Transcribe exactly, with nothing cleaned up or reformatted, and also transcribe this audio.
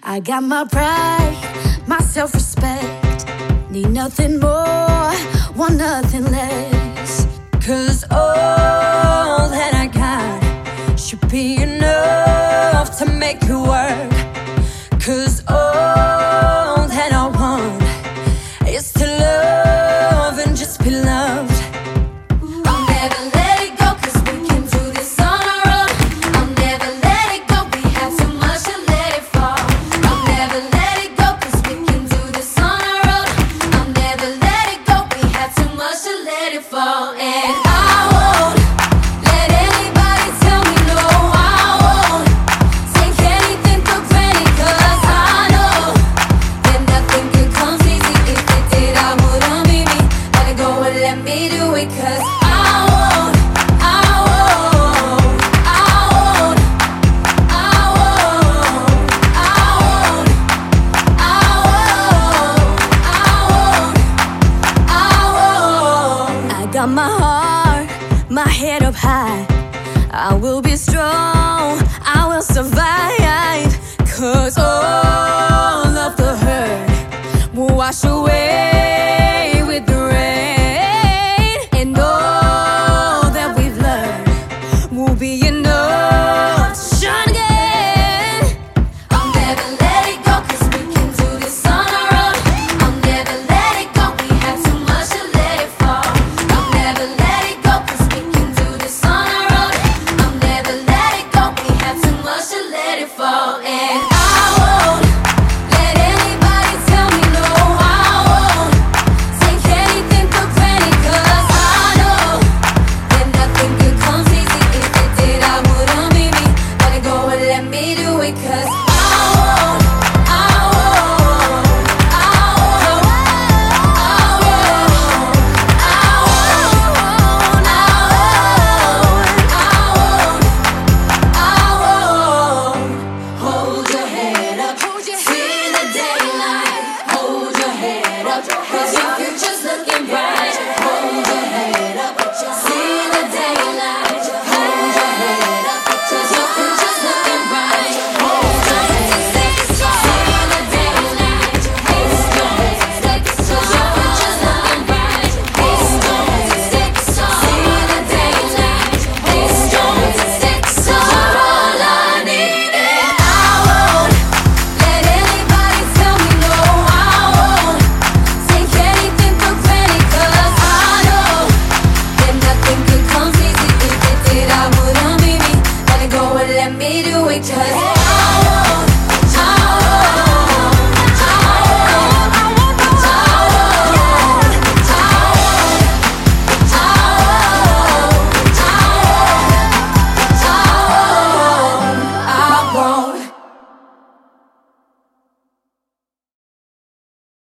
I got my pride, my self-respect. Need nothing more, want nothing less. Cause all that I got should be enough to make it work. Cause all that I want is to love and just be loved. I'll never let it go, cause we can do this on our own. I'll never let it go, we have too much to let it fall. I'll never let it go, cause we can do this on our own. I'll never let it go, we have too much to let it fall. And I won't let anybody tell me no. I won't take anything for granted, cause I know that nothing good comes easy. If it did, I wouldn't be me. Let it go and let me do it, cause I won't, I won't, I won't, I won't, I won't, I won't, I won't, I won't. I got my heart, my head up high. I will be strong.